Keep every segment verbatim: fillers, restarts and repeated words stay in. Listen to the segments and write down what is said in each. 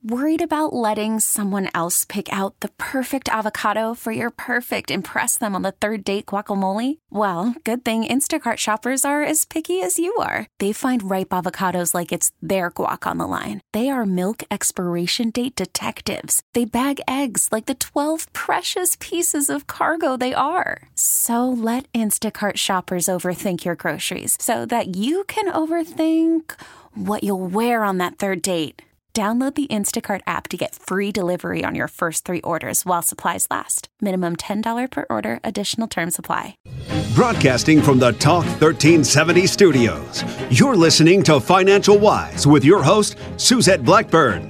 Worried about letting someone else pick out the perfect avocado for your perfect impress them on the third date guacamole? Well, good thing Instacart shoppers are as picky as you are. They find ripe avocados like it's their guac on the line. They are milk expiration date detectives. They bag eggs like the twelve precious pieces of cargo they are. So let Instacart shoppers overthink your groceries so that you can overthink what you'll wear on that third date. Download the Instacart app to get free delivery on your first three orders while supplies last. Minimum ten dollars per order. Additional terms apply. Broadcasting from the Talk thirteen seventy studios, you're listening to Financial Wise with your host, Suzette Blackburn.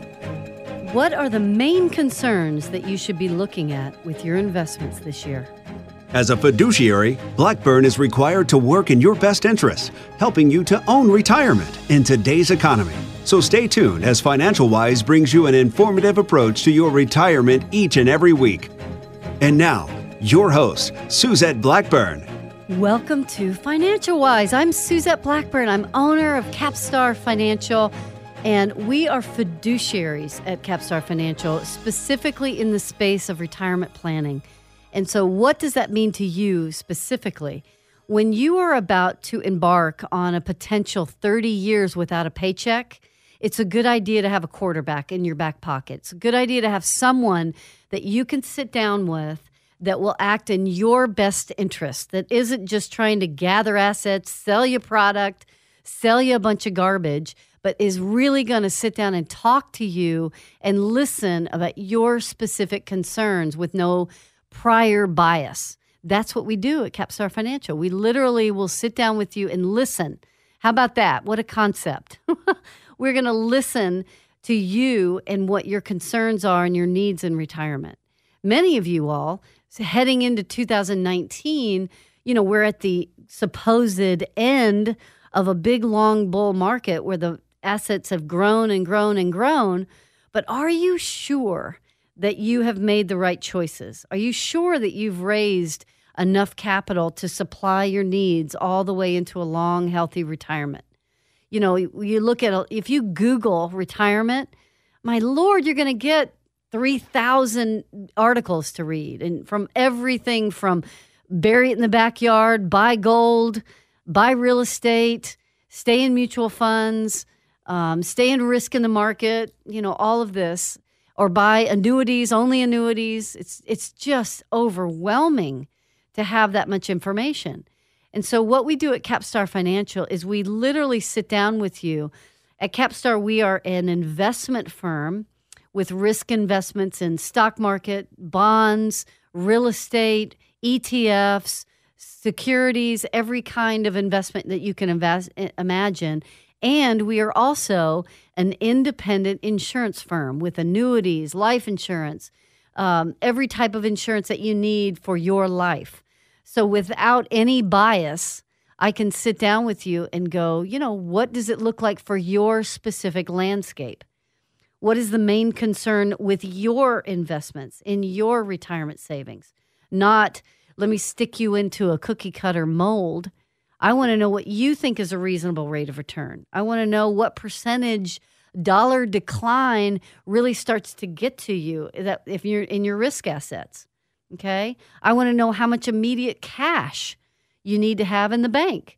What are the main concerns that you should be looking at with your investments this year? As a fiduciary, Blackburn is required to work in your best interest, helping you to own retirement in today's economy. So stay tuned as Financial Wise brings you an informative approach to your retirement each and every week. And now, your host, Suzette Blackburn. Welcome to Financial Wise. I'm Suzette Blackburn. I'm owner of Capstar Financial, and we are fiduciaries at Capstar Financial, specifically in the space of retirement planning. And so what does that mean to you specifically? When you are about to embark on a potential thirty years without a paycheck, it's a good idea to have a quarterback in your back pocket. It's a good idea to have someone that you can sit down with that will act in your best interest, that isn't just trying to gather assets, sell you product, sell you a bunch of garbage, but is really going to sit down and talk to you and listen about your specific concerns with no prior bias. That's what we do at Capstar Financial. We literally will sit down with you and listen. How about that? What a concept. We're going to listen to you and what your concerns are and your needs in retirement. Many of you all, so heading into two thousand nineteen, you know, we're at the supposed end of a big, long bull market where the assets have grown and grown and grown. But are you sure that you have made the right choices? Are you sure that you've raised enough capital to supply your needs all the way into a long, healthy retirement? You know, you look at, if you Google retirement, my Lord, you're going to get three thousand articles to read. And from everything from bury it in the backyard, buy gold, buy real estate, stay in mutual funds, um, stay in risk in the market, you know, all of this, or buy annuities, only annuities. It's, it's just overwhelming to have that much information. And so what we do at Capstar Financial is we literally sit down with you. At Capstar, we are an investment firm with risk investments in stock market, bonds, real estate, E T Fs, securities, every kind of investment that you can invest, imagine. And we are also an independent insurance firm with annuities, life insurance, um, every type of insurance that you need for your life. So without any bias, I can sit down with you and go, you know, what does it look like for your specific landscape? What is the main concern with your investments in your retirement savings? Not, let me stick you into a cookie cutter mold. I want to know what you think is a reasonable rate of return. I want to know what percentage dollar decline really starts to get to you that if you're in your risk assets. Okay. I want to know how much immediate cash you need to have in the bank.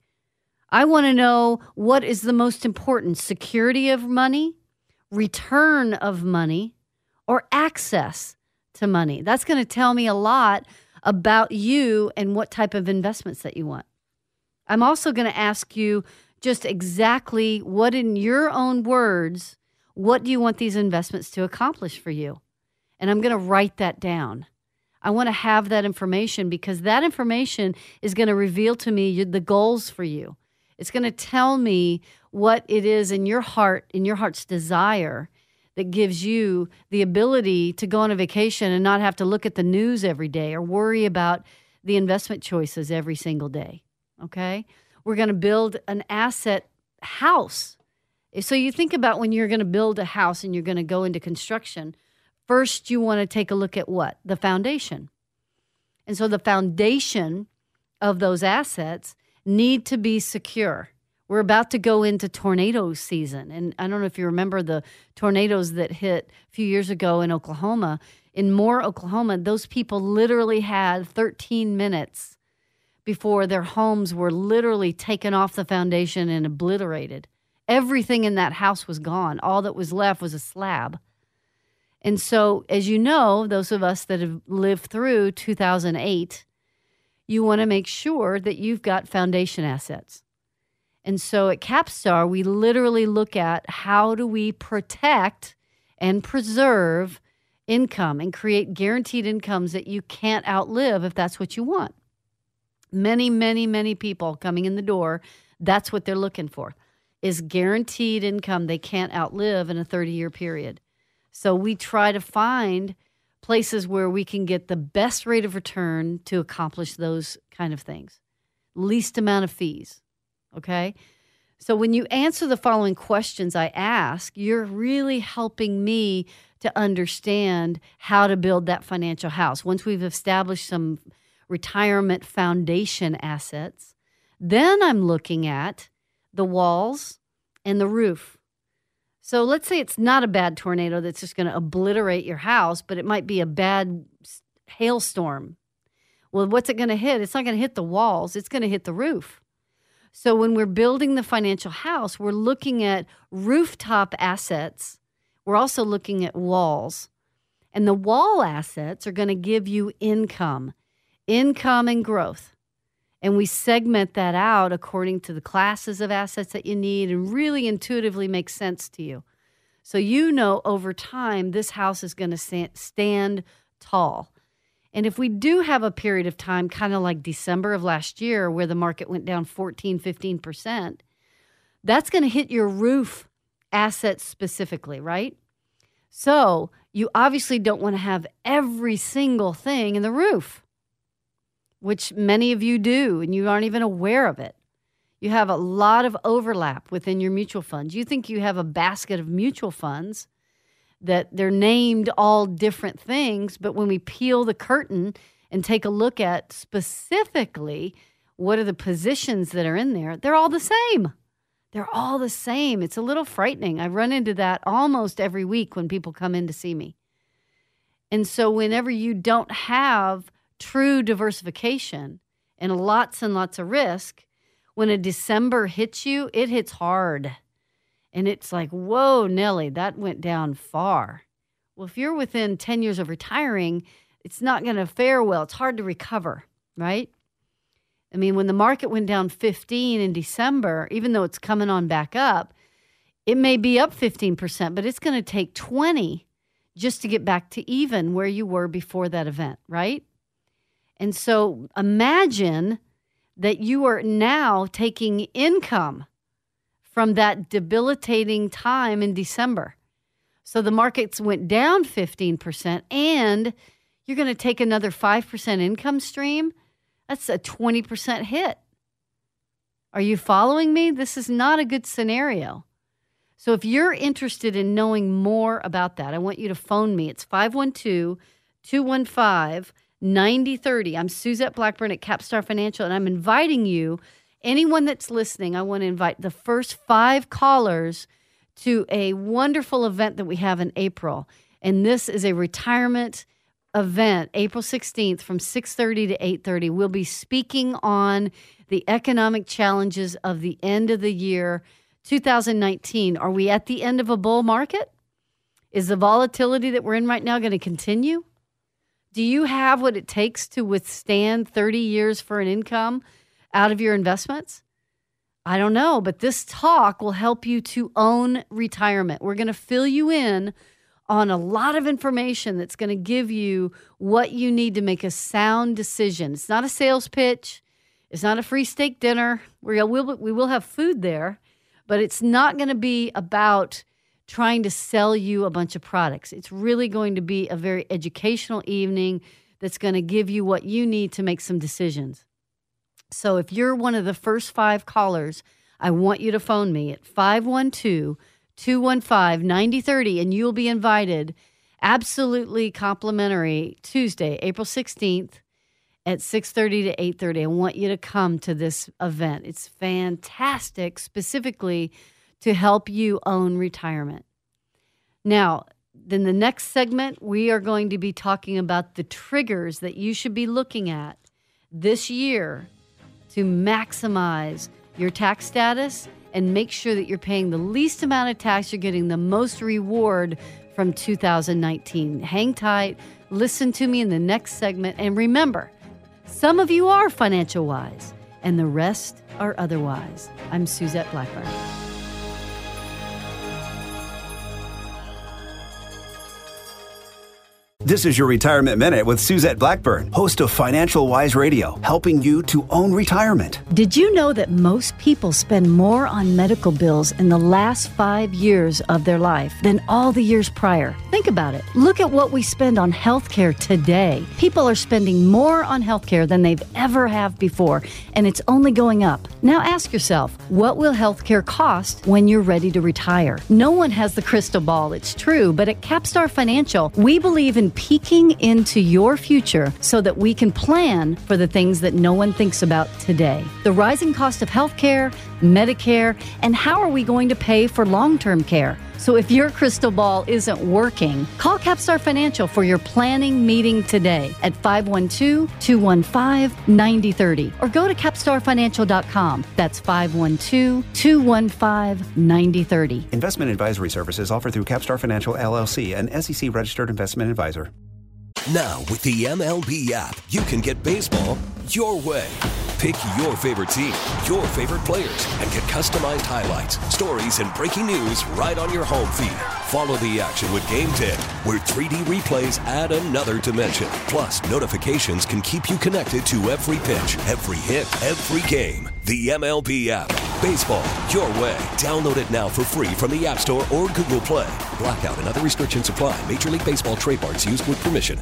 I want to know what is the most important, security of money, return of money, or access to money. That's going to tell me a lot about you and what type of investments that you want. I'm also going to ask you just exactly what, in your own words, what do you want these investments to accomplish for you? And I'm going to write that down. I want to have that information because that information is going to reveal to me the goals for you. It's going to tell me what it is in your heart, in your heart's desire, that gives you the ability to go on a vacation and not have to look at the news every day or worry about the investment choices every single day. Okay? We're going to build an asset house. So you think about when you're going to build a house and you're going to go into construction, first you want to take a look at what? The foundation. And so the foundation of those assets need to be secure. We're We're about to go into tornado season. And I don't know if you remember the tornadoes that hit a few years ago in Oklahoma. In Moore, Oklahoma, those people literally had thirteen minutes before their homes were literally taken off the foundation and obliterated. Everything in that house was gone. All that was left was a slab. And so, as you know, those of us that have lived through two thousand eight, you want to make sure that you've got foundation assets. And so at Capstar, we literally look at how do we protect and preserve income and create guaranteed incomes that you can't outlive if that's what you want. Many, many, many people coming in the door, that's what they're looking for, is guaranteed income they can't outlive in a thirty-year period. So we try to find places where we can get the best rate of return to accomplish those kind of things. Least amount of fees. Okay? So when you answer the following questions I ask, you're really helping me to understand how to build that financial house. Once we've established some retirement foundation assets, then I'm looking at the walls and the roof. So let's say it's not a bad tornado that's just going to obliterate your house, but it might be a bad hailstorm. Well, what's it going to hit? It's not going to hit the walls. It's going to hit the roof. So when we're building the financial house, we're looking at rooftop assets. We're also looking at walls. And the wall assets are going to give you income, income and growth. And we segment that out according to the classes of assets that you need and really intuitively makes sense to you. So you know over time this house is going to stand tall. And if we do have a period of time, kind of like December of last year, where the market went down fourteen, fifteen percent, that's going to hit your roof assets specifically, right? So you obviously don't want to have every single thing in the roof, which many of you do, and you aren't even aware of it. You have a lot of overlap within your mutual funds. You think you have a basket of mutual funds that they're named all different things, but when we peel the curtain and take a look at specifically what are the positions that are in there, they're all the same. They're all the same. It's a little frightening. I run into that almost every week when people come in to see me. And so whenever you don't have true diversification and lots and lots of risk, when a December hits you, it hits hard. And it's like, whoa, Nellie, that went down far. Well, if you're within ten years of retiring, it's not going to fare well. It's hard to recover, right? I mean, when the market went down fifteen in December, even though it's coming on back up, it may be up fifteen percent, but it's going to take twenty just to get back to even where you were before that event, right? And so imagine that you are now taking income from that debilitating time in December. So the markets went down fifteen percent and you're going to take another five percent income stream. That's a twenty percent hit. Are you following me? This is not a good scenario. So if you're interested in knowing more about that, I want you to phone me. It's five one two, two one five, nine zero three zero. I'm Suzette Blackburn at Capstar Financial, and I'm inviting you, anyone that's listening, I want to invite the first five callers to a wonderful event that we have in April. And this is a retirement event, April sixteenth from six thirty to eight thirty. We'll be speaking on the economic challenges of the end of the year, two thousand nineteen. Are we at the end of a bull market? Is the volatility that we're in right now going to continue? Do you have what it takes to withstand thirty years for an income out of your investments? I don't know, but this talk will help you to own retirement. We're going to fill you in on a lot of information that's going to give you what you need to make a sound decision. It's not a sales pitch. It's not a free steak dinner. We will, we will have food there, but it's not going to be about trying to sell you a bunch of products. It's really going to be a very educational evening that's going to give you what you need to make some decisions. So if you're one of the first five callers, I want you to phone me at five one two, two one five, nine zero three zero, and you'll be invited absolutely complimentary Tuesday, April sixteenth at six thirty to eight thirty. I want you to come to this event. It's fantastic, specifically to help you own retirement. Now, then the next segment, we are going to be talking about the triggers that you should be looking at this year to maximize your tax status and make sure that you're paying the least amount of tax, you're getting the most reward from two thousand nineteen. Hang tight, listen to me in the next segment, and remember, some of you are financial wise, and the rest are otherwise. I'm Suzette Blackburn. This is your Retirement Minute with Suzette Blackburn, host of Financial Wise Radio, helping you to own retirement. Did you know that most people spend more on medical bills in the last five years of their life than all the years prior? Think about it. Look at what we spend on healthcare today. People are spending more on healthcare than they've ever have before, and it's only going up. Now ask yourself, what will healthcare cost when you're ready to retire? No one has the crystal ball, it's true, but at Capstar Financial, we believe in peeking into your future so that we can plan for the things that no one thinks about today. The rising cost of healthcare, Medicare, and how are we going to pay for long-term care? So if your crystal ball isn't working, call Capstar Financial for your planning meeting today at five one two, two one five, nine zero three zero or go to capstar financial dot com. That's five one two, two one five, nine zero three zero. Investment advisory services offered through Capstar Financial, L L C, an S E C-registered investment advisor. Now, with the M L B app, you can get baseball your way. Pick your favorite team, your favorite players, and get customized highlights, stories, and breaking news right on your home feed. Follow the action with Game ten, where three D replays add another dimension. Plus, notifications can keep you connected to every pitch, every hit, every game. The M L B app. Baseball your way. Download it now for free from the App Store or Google Play. Blackout and other restrictions apply. Major League Baseball trademarks used with permission.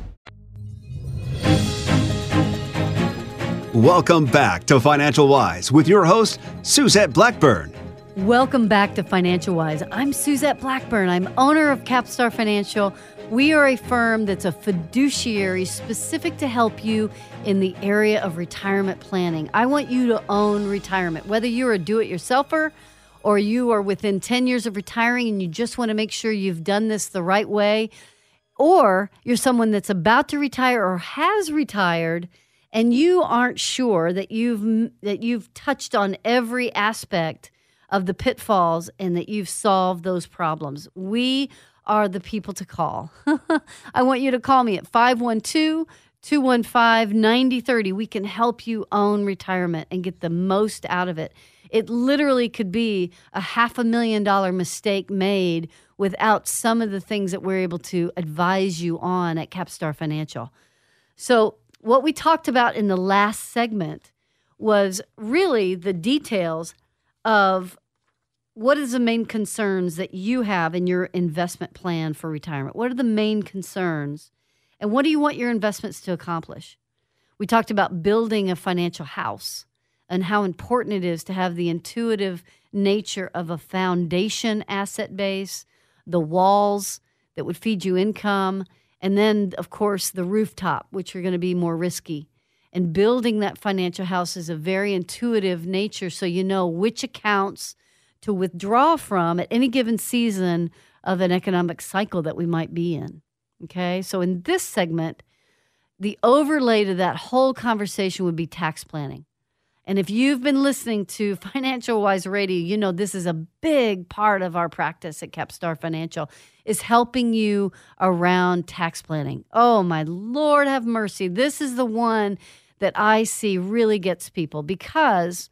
Welcome back to Financial Wise with your host, Suzette Blackburn. Welcome back to Financial Wise. I'm Suzette Blackburn. I'm owner of Capstar Financial. We are a firm that's a fiduciary specific to help you in the area of retirement planning. I want you to own retirement, whether you're a do-it-yourselfer or you are within ten years of retiring and you just want to make sure you've done this the right way, or you're someone that's about to retire or has retired and you aren't sure that you've that you've touched on every aspect of the pitfalls and that you've solved those problems. We are the people to call. I want you to call me at five one two, two one five, nine zero three zero. We can help you own retirement and get the most out of it. It literally could be a half a million dollar mistake made without some of the things that we're able to advise you on at Capstar Financial. So what we talked about in the last segment was really the details of what is the main concerns that you have in your investment plan for retirement. What are the main concerns, and what do you want your investments to accomplish? We talked about building a financial house and how important it is to have the intuitive nature of a foundation asset base, the walls that would feed you income, and then, of course, the rooftop, which are going to be more risky. And building that financial house is a very intuitive nature, so you know which accounts to withdraw from at any given season of an economic cycle that we might be in. Okay? So in this segment, the overlay to that whole conversation would be tax planning. And if you've been listening to Financial Wise Radio, you know this is a big part of our practice at Capstar Financial, is helping you around tax planning. Oh, my Lord, have mercy. This is the one that I see really gets people because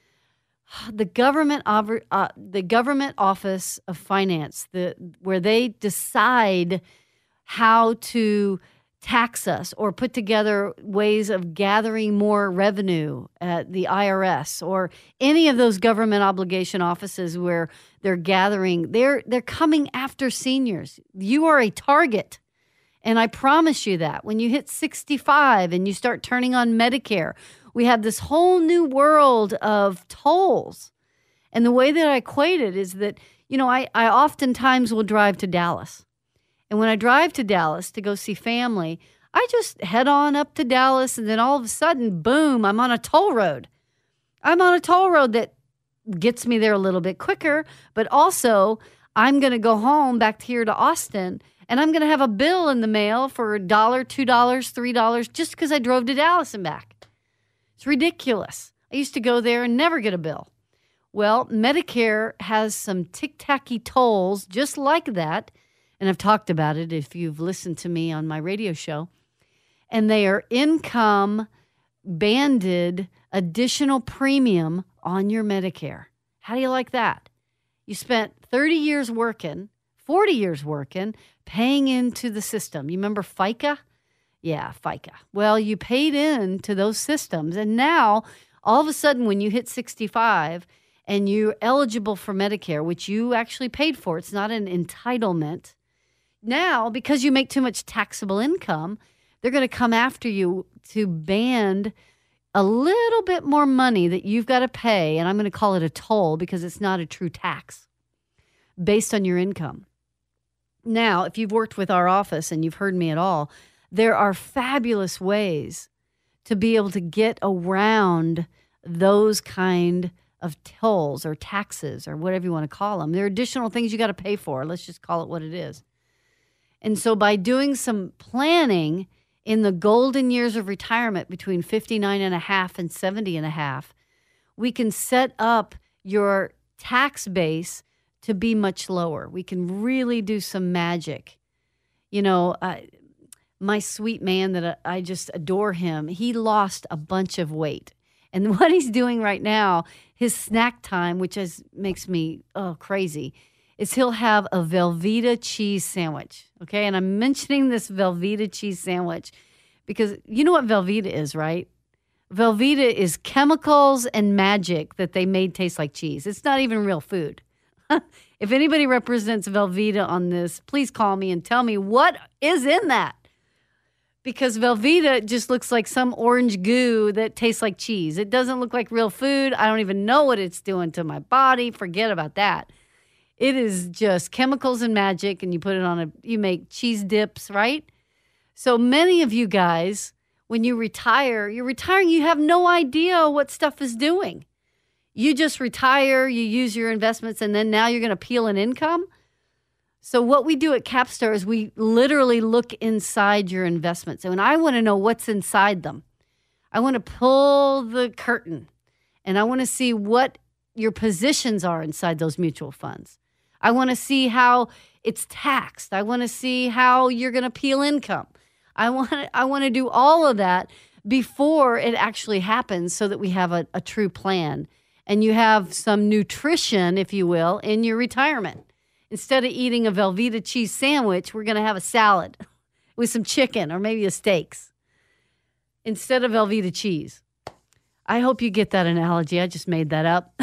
the government uh, the government office of finance, the where they decide how to tax us or put together ways of gathering more revenue at the I R S or any of those government obligation offices where they're gathering, they're they're coming after seniors. You are a target. And I promise you that when you hit sixty-five and you start turning on Medicare, we have this whole new world of tolls. And the way that I equate it is that, you know, I, I oftentimes will drive to Dallas. And when I drive to Dallas to go see family, I just head on up to Dallas, and then all of a sudden, boom, I'm on a toll road. I'm on a toll road that gets me there a little bit quicker, but also I'm going to go home back here to Austin, and I'm going to have a bill in the mail for a dollar, two dollars, three dollars just because I drove to Dallas and back. It's ridiculous. I used to go there and never get a bill. Well, Medicare has some tick-tacky tolls just like that, and I've talked about it if you've listened to me on my radio show, and they are income banded additional premium on your Medicare. How do you like that? You spent thirty years working, forty years working, paying into the system. You remember FICA? Yeah, FICA. Well, you paid into those systems, and now all of a sudden when you hit sixty-five and you're eligible for Medicare, which you actually paid for, it's not an entitlement. Now, because you make too much taxable income, they're going to come after you to band a little bit more money that you've got to pay, and I'm going to call it a toll because it's not a true tax, based on your income. Now, if you've worked with our office and you've heard me at all, there are fabulous ways to be able to get around those kind of tolls or taxes or whatever you want to call them. There are additional things you got to pay for. Let's just call it what it is. And so by doing some planning in the golden years of retirement between fifty-nine and a half and seventy and a half, we can set up your tax base to be much lower. We can really do some magic. You know, uh, my sweet man that I just adore him, he lost a bunch of weight. And what he's doing right now, his snack time, which is, makes me oh crazy, is he'll have a Velveeta cheese sandwich, okay? And I'm mentioning this Velveeta cheese sandwich because you know what Velveeta is, right? Velveeta is chemicals and magic that they made taste like cheese. It's not even real food. If anybody represents Velveeta on this, please call me and tell me what is in that. Because Velveeta just looks like some orange goo that tastes like cheese. It doesn't look like real food. I don't even know what it's doing to my body. Forget about that. It is just chemicals and magic, and you put it on a, you make cheese dips, right? So many of you guys, when you retire, you're retiring, you have no idea what stuff is doing. You just retire, you use your investments, and then now you're going to peel an income. So what we do at Capstar is we literally look inside your investments. And I want to know what's inside them. I want to pull the curtain, and I want to see what your positions are inside those mutual funds. I want to see how it's taxed. I want to see how you're going to peel income. I want I want to do all of that before it actually happens so that we have a, a true plan. And you have some nutrition, if you will, in your retirement. Instead of eating a Velveeta cheese sandwich, we're going to have a salad with some chicken or maybe a steaks instead of Velveeta cheese. I hope you get that analogy. I just made that up.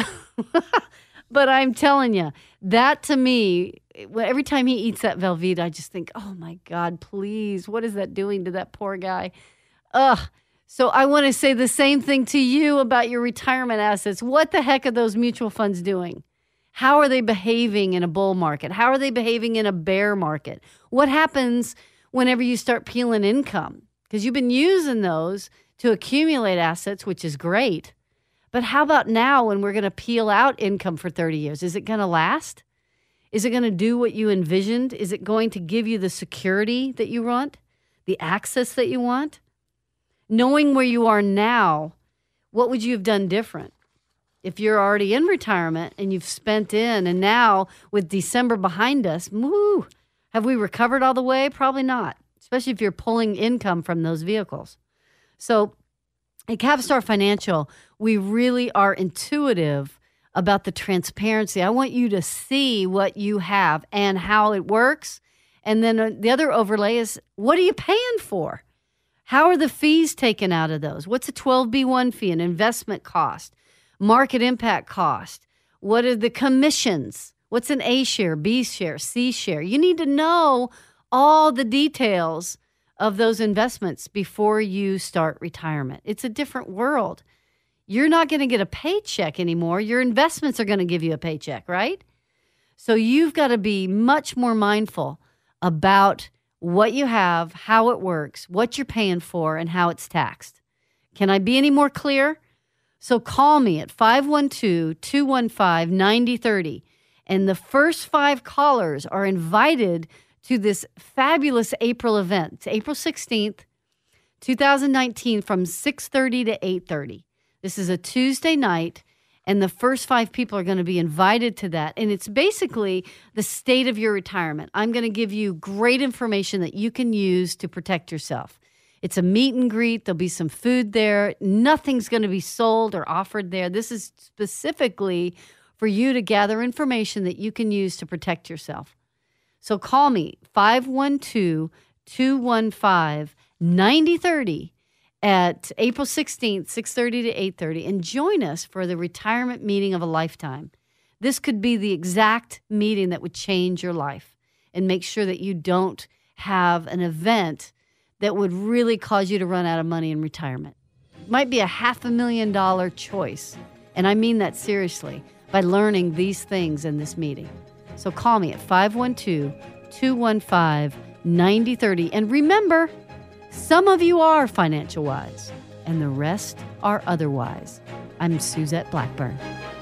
But I'm telling you, that to me, every time he eats that Velveeta, I just think, oh my God, please, what is that doing to that poor guy? Ugh. So I want to say the same thing to you about your retirement assets. What the heck are those mutual funds doing? How are they behaving in a bull market? How are they behaving in a bear market? What happens whenever you start peeling income? Because you've been using those to accumulate assets, which is great. But how about now when we're going to peel out income for thirty years? Is it going to last? Is it going to do what you envisioned? Is it going to give you the security that you want? The access that you want? Knowing where you are now, what would you have done different? If you're already in retirement and you've spent in, and now with December behind us, woo, have we recovered all the way? Probably not, especially if you're pulling income from those vehicles. So at Capstar Financial, we really are intuitive about the transparency. I want you to see what you have and how it works. And then the other overlay is, what are you paying for? How are the fees taken out of those? What's a twelve B one fee, an investment cost? Market impact cost. What are the commissions? What's an A share, B share, C share? You need to know all the details of those investments before you start retirement. It's a different world. You're not going to get a paycheck anymore. Your investments are going to give you a paycheck, right? So you've got to be much more mindful about what you have, how it works, what you're paying for, and how it's taxed. Can I be any more clear? So call me at five one two, two one five, nine zero three zero. And the first five callers are invited to this fabulous April event. It's April sixteenth, twenty nineteen from six thirty to eight thirty. This is a Tuesday night, and the first five people are going to be invited to that. And it's basically the state of your retirement. I'm going to give you great information that you can use to protect yourself. It's a meet and greet. There'll be some food there. Nothing's going to be sold or offered there. This is specifically for you to gather information that you can use to protect yourself. So call me, five one two, two one five, nine zero three zero at April sixteenth, six thirty to eight thirty, and join us for the retirement meeting of a lifetime. This could be the exact meeting that would change your life and make sure that you don't have an event that would really cause you to run out of money in retirement. It might be a half a million dollar choice, and I mean that seriously, by learning these things in this meeting. So call me at five one two, two one five, nine zero three zero. And remember, some of you are financial wise, and the rest are otherwise. I'm Suzette Blackburn.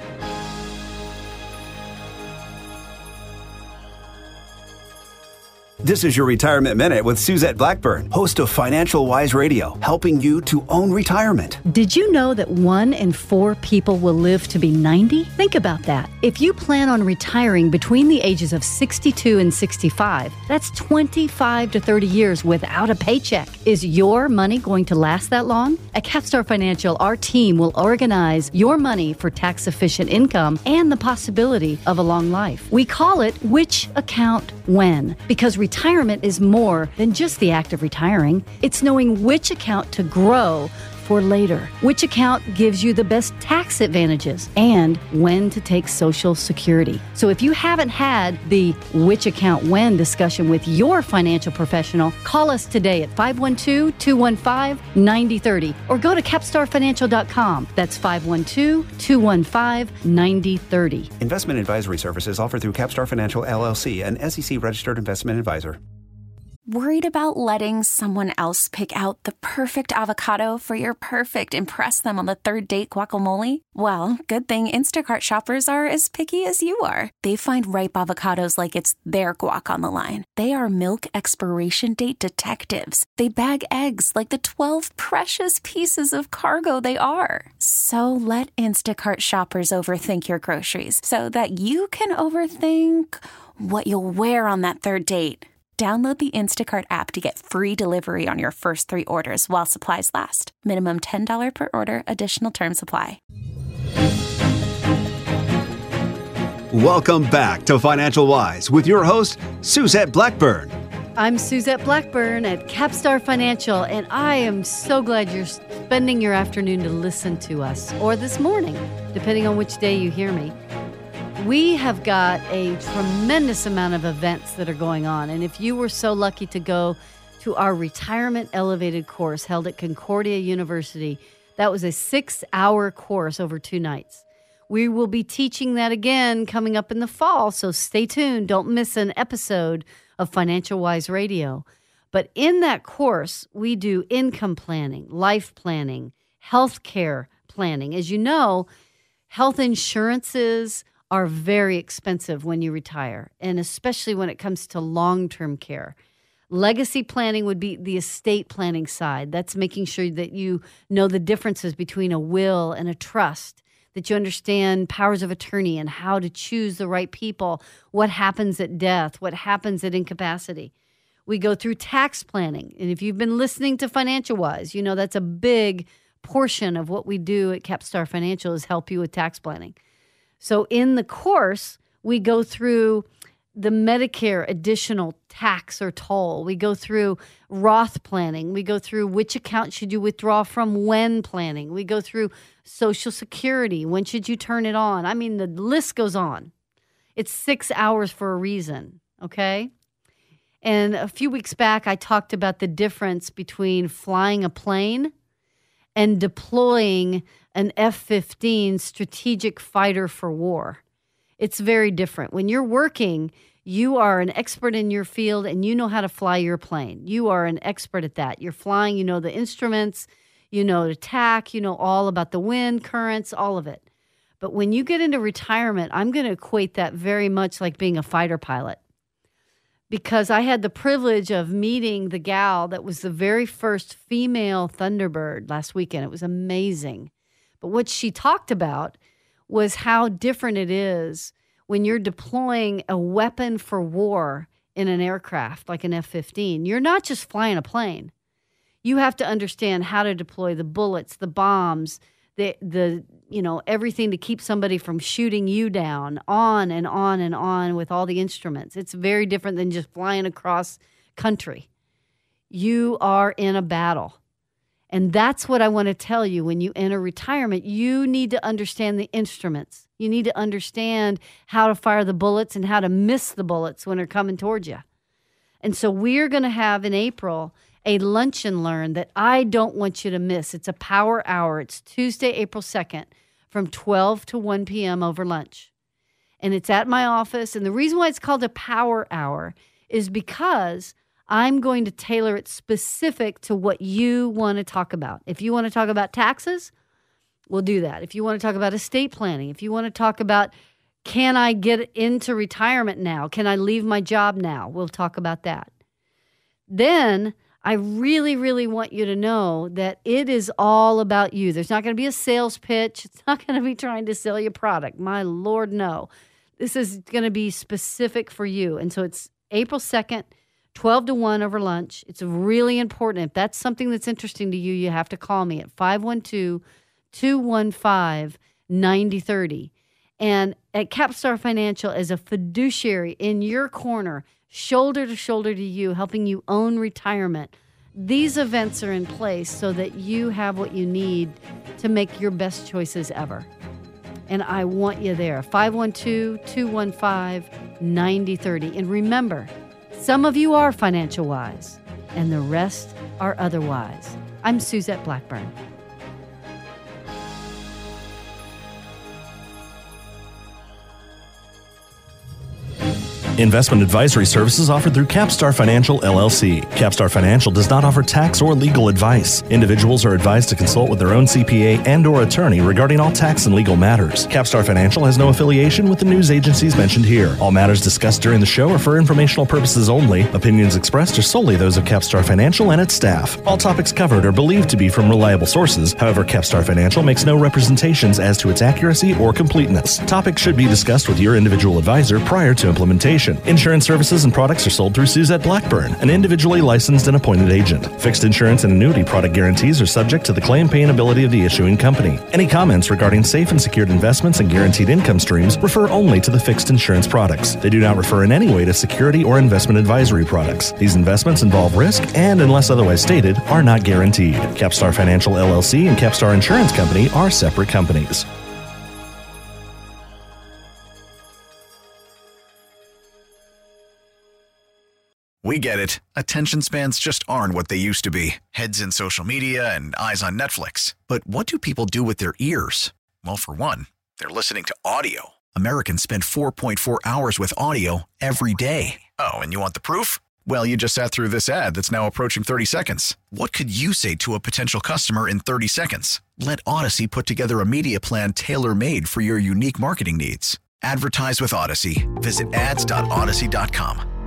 This is your Retirement Minute with Suzette Blackburn, host of Financial Wise Radio, helping you to own retirement. Did you know that one in four people will live to be ninety? Think about that. If you plan on retiring between the ages of sixty-two and sixty-five, that's twenty-five to thirty years without a paycheck. Is your money going to last that long? At Capstar Financial, our team will organize your money for tax-efficient income and the possibility of a long life. We call it Which Account When, because retirement is more than just the act of retiring. It's knowing which account to grow for later, which account gives you the best tax advantages, and when to take Social Security. So if you haven't had the which account when discussion with your financial professional, call us today at five one two, two one five, nine zero three zero or go to capstar financial dot com. That's five one two, two one five, nine zero three zero. Investment advisory services offered through Capstar Financial, L L C, an S E C-registered investment advisor. Worried about letting someone else pick out the perfect avocado for your perfect impress them on the third date guacamole? Well, good thing Instacart shoppers are as picky as you are. They find ripe avocados like it's their guac on the line. They are milk expiration date detectives. They bag eggs like the twelve precious pieces of cargo they are. So let Instacart shoppers overthink your groceries so that you can overthink what you'll wear on that third date. Download the Instacart app to get free delivery on your first three orders while supplies last. Minimum ten dollars per order. Additional terms apply. Welcome back to Financial Wise with your host, Suzette Blackburn. I'm Suzette Blackburn at Capstar Financial, and I am so glad you're spending your afternoon to listen to us, or this morning, depending on which day you hear me. We have got a tremendous amount of events that are going on. And if you were so lucky to go to our Retirement Elevated course held at Concordia University, that was a six-hour course over two nights. We will be teaching that again coming up in the fall, so stay tuned. Don't miss an episode of Financial Wise Radio. But in that course, we do income planning, life planning, health care planning. As you know, health insurances are very expensive when you retire, and especially when it comes to long-term care. Legacy planning would be the estate planning side. That's making sure that you know the differences between a will and a trust, that you understand powers of attorney and how to choose the right people, what happens at death, what happens at incapacity. We go through tax planning, and if you've been listening to Financial Wise, you know that's a big portion of what we do at Capstar Financial is help you with tax planning. So in the course, we go through the Medicare additional tax or toll. We go through Roth planning. We go through which account should you withdraw from when planning. We go through Social Security. When should you turn it on? I mean, the list goes on. It's six hours for a reason, okay? And a few weeks back, I talked about the difference between flying a plane and deploying an F fifteen strategic fighter for war. It's very different. When you're working, You are an expert in your field and you know how to fly your plane. You are an expert at that. You're flying, you know the instruments, you know the tack, you know all about the wind, currents, all of it. But when you get into retirement, I'm going to equate that very much like being a fighter pilot. Because I had the privilege of meeting the gal that was the very first female Thunderbird last weekend. It was amazing. But what she talked about was how different it is when you're deploying a weapon for war in an aircraft like an F fifteen. You're not just flying a plane. You have to understand how to deploy the bullets, the bombs, the the you know, everything to keep somebody from shooting you down, on and on and on with all the instruments. It's very different than just flying across country. You are in a battle. And that's what I want to tell you. When you enter retirement, you need to understand the instruments. You need to understand how to fire the bullets and how to miss the bullets when they're coming towards you. And so we're going to have in April a lunch and learn that I don't want you to miss. It's a power hour. It's Tuesday, April second from twelve to one p.m. over lunch. And it's at my office. And the reason why it's called a power hour is because I'm going to tailor it specific to what you want to talk about. If you want to talk about taxes, we'll do that. If you want to talk about estate planning, if you want to talk about, can I get into retirement now? Can I leave my job now? We'll talk about that. Then I really, really want you to know that it is all about you. There's not going to be a sales pitch. It's not going to be trying to sell you a product. My Lord, no. This is going to be specific for you. And so it's April second, twelve to one over lunch. It's really important. If that's something that's interesting to you, you have to call me at five one two, two one five, nine zero three zero. And at Capstar Financial, as a fiduciary in your corner, shoulder to shoulder to you, helping you own retirement, these events are in place so that you have what you need to make your best choices ever. And I want you there. five one two, two one five, nine zero three zero. And remember, some of you are financial wise, and the rest are otherwise. I'm Suzette Blackburn. Investment advisory services offered through Capstar Financial, L L C. Capstar Financial does not offer tax or legal advice. Individuals are advised to consult with their own C P A and or attorney regarding all tax and legal matters. Capstar Financial has no affiliation with the news agencies mentioned here. All matters discussed during the show are for informational purposes only. Opinions expressed are solely those of Capstar Financial and its staff. All topics covered are believed to be from reliable sources. However, Capstar Financial makes no representations as to its accuracy or completeness. Topics should be discussed with your individual advisor prior to implementation. Insurance services and products are sold through Suzette Blackburn, an individually licensed and appointed agent. Fixed insurance and annuity product guarantees are subject to the claim paying ability of the issuing company. Any comments regarding safe and secured investments and guaranteed income streams refer only to the fixed insurance products. They do not refer in any way to security or investment advisory products. These investments involve risk and, unless otherwise stated, are not guaranteed. Capstar Financial L L C and Capstar Insurance Company are separate companies. We get it. Attention spans just aren't what they used to be. Heads in social media and eyes on Netflix. But what do people do with their ears? Well, for one, they're listening to audio. Americans spend four point four hours with audio every day. Oh, and you want the proof? Well, you just sat through this ad that's now approaching thirty seconds. What could you say to a potential customer in thirty seconds? Let Odyssey put together a media plan tailor-made for your unique marketing needs. Advertise with Odyssey. Visit ads dot odyssey dot com.